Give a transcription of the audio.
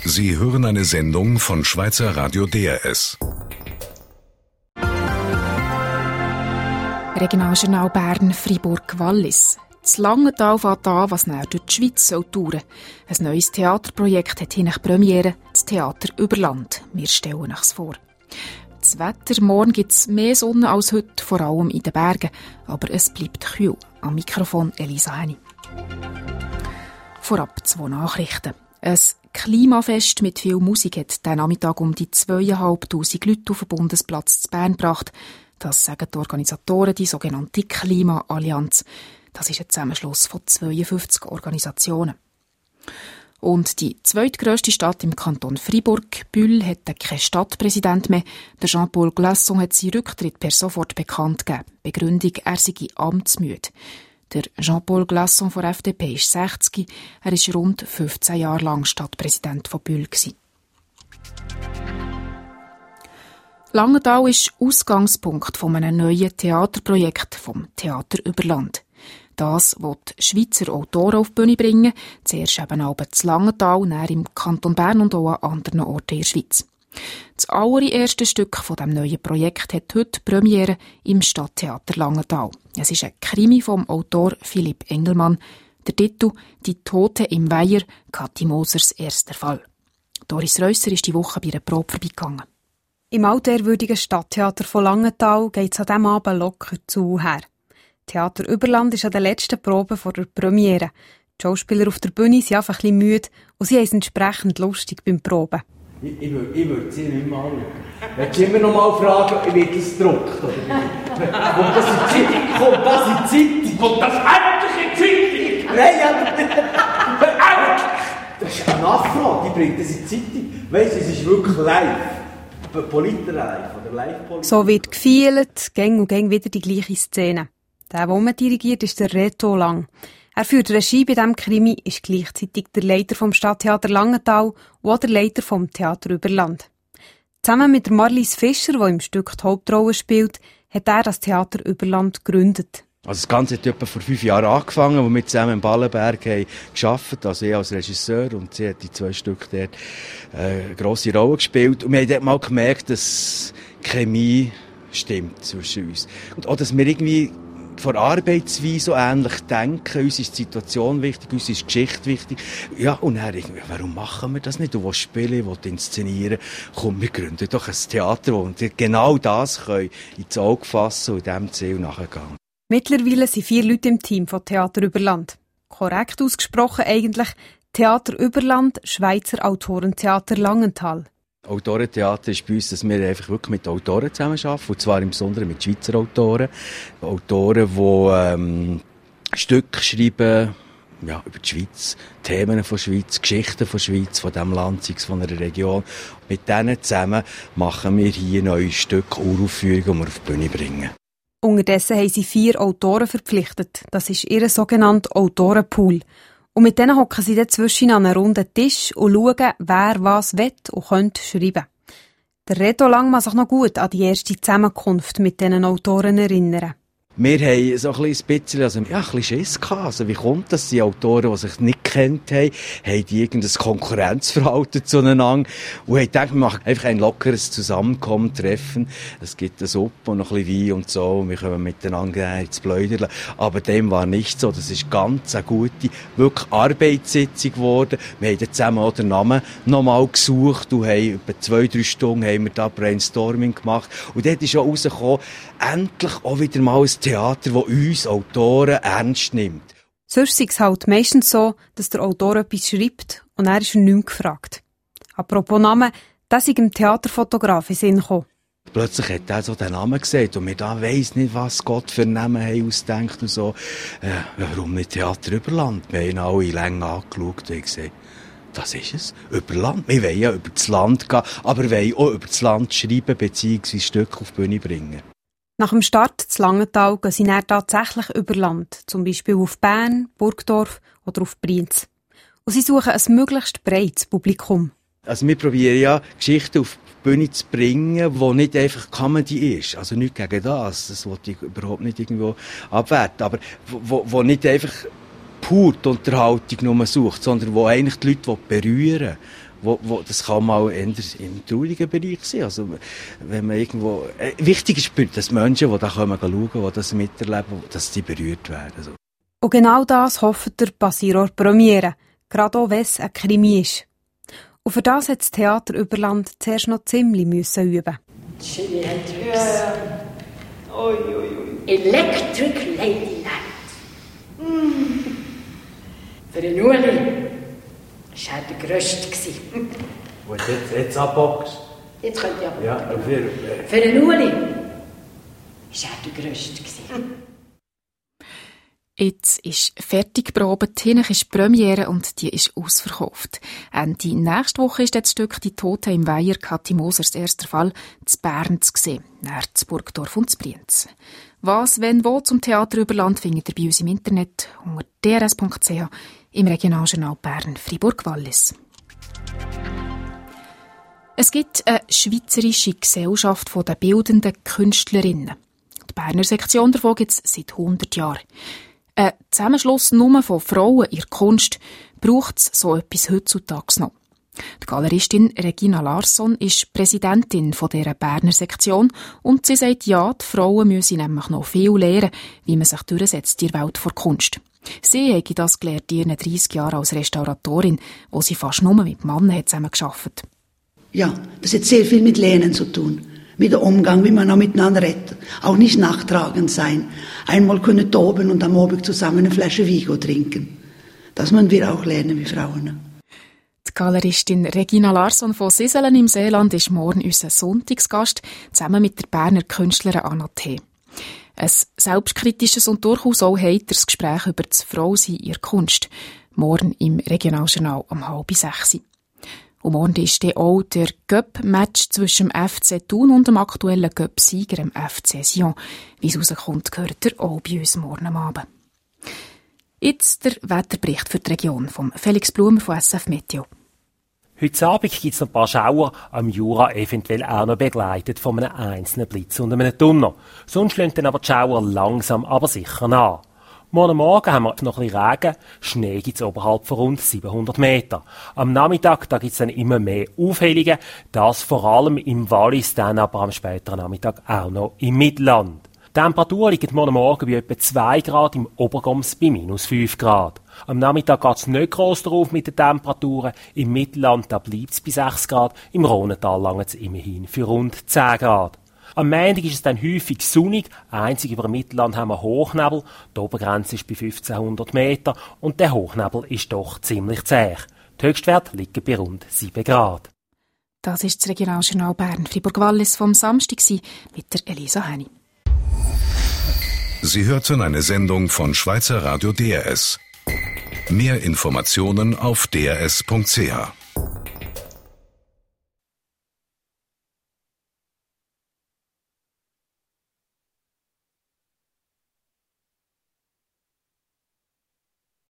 Sie hören eine Sendung von Schweizer Radio DRS. Regionaljournal Bern, Fribourg, Wallis. Das Langenthal fängt an, was näher durch die Schweiz touren soll. Ein neues Theaterprojekt hat hier Premiere, das Theater Überland. Wir stellen es vor. Das Wetter, morgen gibt es mehr Sonne als heute, vor allem in den Bergen. Aber es bleibt kühl. Am Mikrofon Elisa Henny. Vorab 2 Nachrichten. Ein Klimafest mit viel Musik hat diesen Nachmittag um die 2500 Leute auf den Bundesplatz zu Bern gebracht. Das sagen die Organisatoren, die sogenannte Klima-Allianz. Das ist ein Zusammenschluss von 52 Organisationen. Und die zweitgrösste Stadt im Kanton Fribourg, Bulle, hat keinen Stadtpräsident mehr. Der Jean-Paul Glasson hat seinen Rücktritt per sofort bekannt gegeben. Begründung, er sei amtsmüde. Der Jean-Paul Glasson von der FDP ist 60. Er war rund 15 Jahre lang Stadtpräsident von Bulle. Langenthal ist Ausgangspunkt von einem neuen Theaterprojekt vom Theater Überland. Das will Schweizer Autoren auf die Bühne bringen, zuerst eben auch in Langenthal, dann im Kanton Bern und auch an anderen Orten in der Schweiz. Das allererste Stück von dem neuen Projekt hat heute Premiere im Stadttheater Langenthal. Es ist ein Krimi vom Autor Philipp Engelmann. Der Titel «Die Tote im Weiher», Kathi Mosers erster Fall. Doris Reusser ist die Woche bei einer Probe vorbeigegangen. Im altehrwürdigen Stadttheater von Langenthal geht es an diesem Abend locker zu her. Theater Überland ist an der letzten Probe vor der Premiere. Die Schauspieler auf der Bühne sind einfach ein bisschen müde und sie haben es entsprechend lustig beim Proben. Ich würde sie nicht mal anschauen. Wenn du immer noch mal fragen, wird es gedruckt? Kommt das in die Zeitung? Kommt das endlich in die Zeitung? Nein, aber das ist eine Nachfrage, die bringt das in die Zeitung. Weißt du, es ist wirklich live. Politer-live oder live-Politer. So wird gefeilt, gäng und gäng wieder die gleiche Szene. Der dirigiert, ist der Reto Lang. Er führt Regie bei diesem Krimi, ist gleichzeitig der Leiter vom Stadttheater Langenthal und auch der Leiter vom Theater Überland. Zusammen mit Marlies Fischer, die im Stück die Hauptrolle spielt, hat er das Theater Überland gegründet. Also das Ganze hat etwa vor 5 Jahren angefangen, wo wir zusammen im Ballenberg haben gearbeitet, also ich als Regisseur und sie hat die 2 Stücke dort eine grosse Rolle gespielt. Und wir haben dort mal gemerkt, dass Chemie stimmt zwischen uns. Und auch, dass wir irgendwie von Arbeitsweise so ähnlich denken. Uns ist die Situation wichtig, uns ist die Geschichte wichtig. Ja, und dann irgendwie, warum machen wir das nicht? Du willst spielen, du willst inszenieren. Komm, wir gründen doch ein Theater, wo wir genau das können ins Auge fassen und diesem Ziel nachgehen. Mittlerweile sind 4 Leute im Team von Theater Überland. Korrekt ausgesprochen eigentlich Theater Überland, Schweizer Autorentheater Langenthal. Autorentheater ist bei uns, dass wir einfach wirklich mit Autoren zusammenarbeiten, und zwar im Besonderen mit Schweizer Autoren. Autoren, die Stücke schreiben, ja, über die Schweiz, Themen von Schweiz, Geschichten von Schweiz, von diesem Land, sei es von einer Region. Mit denen zusammen machen wir hier neue Stücke, Uraufführungen, die wir auf die Bühne bringen. Unterdessen haben sie 4 Autoren verpflichtet. Das ist ihr sogenannter Autorenpool. Und mit denen hocken sie dazwischen an einem runden Tisch und schauen, wer was will und könnte schreiben. Der Reto Lang mag sich noch gut an die erste Zusammenkunft mit diesen Autoren erinnern. Wir haben so ein bisschen Schiss gehabt. Also, wie kommt das? Die Autoren, die sich nicht kennt haben die irgendein Konkurrenzverhalten zueinander und haben gedacht, wir machen einfach ein lockeres Zusammenkommen, Treffen. Es gibt eine Suppe und noch ein bisschen Wein und so und wir können miteinander ins Pläudern. Aber dem war nicht so. Das ist ganz eine gute, wirklich Arbeitssitzung geworden. Wir haben zusammen auch den Namen nochmal gesucht und haben über 2-3 Stunden haben wir da Brainstorming gemacht. Und dort ist auch rausgekommen, endlich auch wieder mal ein Theater, das uns Autoren ernst nimmt. Sonst ist es halt meistens so, dass der Autor etwas schreibt und er ist nicht mehr gefragt. Apropos Namen, das ist im Theaterfotograf in Sinn gekommen. Plötzlich hat er so den Namen gesehen und wir da weiss nicht, was Gott für Namen haben ausdenkt und so. Warum nicht Theater Überland? Wir haben alle Länge angeschaut und gesagt, das ist es, Überland. Wir wollen ja über das Land gehen, aber wir wollen auch über das Land schreiben bzw. Stücke auf die Bühne bringen. Nach dem Start zu Langenthal gehen sie dann tatsächlich über Land, zum Beispiel auf Bern, Burgdorf oder auf Brienz. Und sie suchen ein möglichst breites Publikum. Also wir probieren ja, Geschichten auf die Bühne zu bringen, die nicht einfach Comedy ist. Also nichts gegen das wollte ich überhaupt nicht irgendwo abwerten. Aber wo nicht einfach pur die Unterhaltung nur sucht, sondern wo eigentlich die Leute berühren will. Das kann mal eher im traurigen Bereich sein. Also, wenn man irgendwo, wichtig ist, dass Menschen, die da schauen, die das miterleben, dass die berührt werden. So. Und genau das hofft der passiert auch Premiere, gerade auch wenn es ein Krimi ist. Und für das hat das Theater Überland zuerst noch ziemlich üben. Chili Hendrix. Electric Ladyland. Für den Ueli war er der Größte. Und jetzt abboxt? Jetzt könnt ihr abboxen. Ja, für den Ueli war er der Größte. Jetzt ist fertig probiert, hinten ist die Premiere und die ist ausverkauft. Ende nächste Woche ist das Stück «Die Tote im Weiher» Kathi Mosers erster Fall zu Bern zu sehen, nahe zu Burgdorf und zu Brienz. Was, wenn, wo zum Theater Überland findet ihr bei uns im Internet unter drs.ch im Regionaljournal Bern Fribourg-Wallis. Es gibt eine schweizerische Gesellschaft der bildenden Künstlerinnen. Die Berner Sektion davon gibt es seit 100 Jahren. Ein Zusammenschluss nur von Frauen in der Kunst braucht es so etwas heutzutage noch. Die Galeristin Regina Larsson ist Präsidentin dieser Berner Sektion und sie sagt, ja, die Frauen müssen nämlich noch viel lernen, wie man sich durchsetzt in der Welt der Kunst. Sie hat das gelernt in ihren 30 Jahren als Restauratorin, wo sie fast nur mit Männern zusammengearbeitet hat. Ja, das hat sehr viel mit Lernen zu tun. Mit dem Umgang, wie man auch miteinander redet. Auch nicht nachtragend sein. Einmal können toben und am Abend zusammen eine Flasche Vigo trinken. Das müssen wir auch lernen wie Frauen. Die Galeristin Regina Larsson von Siselen im Seeland ist morgen unser Sonntagsgast, zusammen mit der Berner Künstlerin Anna T. Ein selbstkritisches und durchaus auch heiteres Gespräch über das Frausein in der Kunst. Morgen im Regionaljournal um 5:30. Und morgen ist dann auch der Cup-Match zwischen dem FC Thun und dem aktuellen Cup-Sieger, dem FC Sion. Wie es rauskommt, gehört er auch bei uns morgen am Abend. Jetzt der Wetterbericht für die Region von Felix Blumer von SF Meteo. Heute Abend gibt es noch ein paar Schauer, am Jura eventuell auch noch begleitet von einem einzelnen Blitz und einem Donner. Sonst lassen dann aber die Schauer langsam, aber sicher nach. Morgen Morgen haben wir noch ein bisschen Regen, Schnee gibt es oberhalb von rund 700 Meter. Am Nachmittag gibt es dann immer mehr Aufhellungen, das vor allem im Wallis, dann aber am späteren Nachmittag auch noch im Mittelland. Die Temperatur liegt morgen Morgen bei etwa 2 Grad, im Obergoms bei -5 Grad. Am Nachmittag geht es nicht gross drauf mit den Temperaturen. Im Mittelland bleibt es bei 6 Grad, im Rhonental langt es immerhin für rund 10 Grad. Am Montag ist es dann häufig sonnig, einzig über dem Mittelland haben wir Hochnebel, die Obergrenze ist bei 1500 Meter und der Hochnebel ist doch ziemlich zäh. Die Höchstwerte liegen bei rund 7 Grad. Das ist das Regionaljournal Bern Fribourg-Wallis vom Samstag mit der Elisa Henny. Sie hörten eine Sendung von Schweizer Radio DRS. Mehr Informationen auf drs.ch.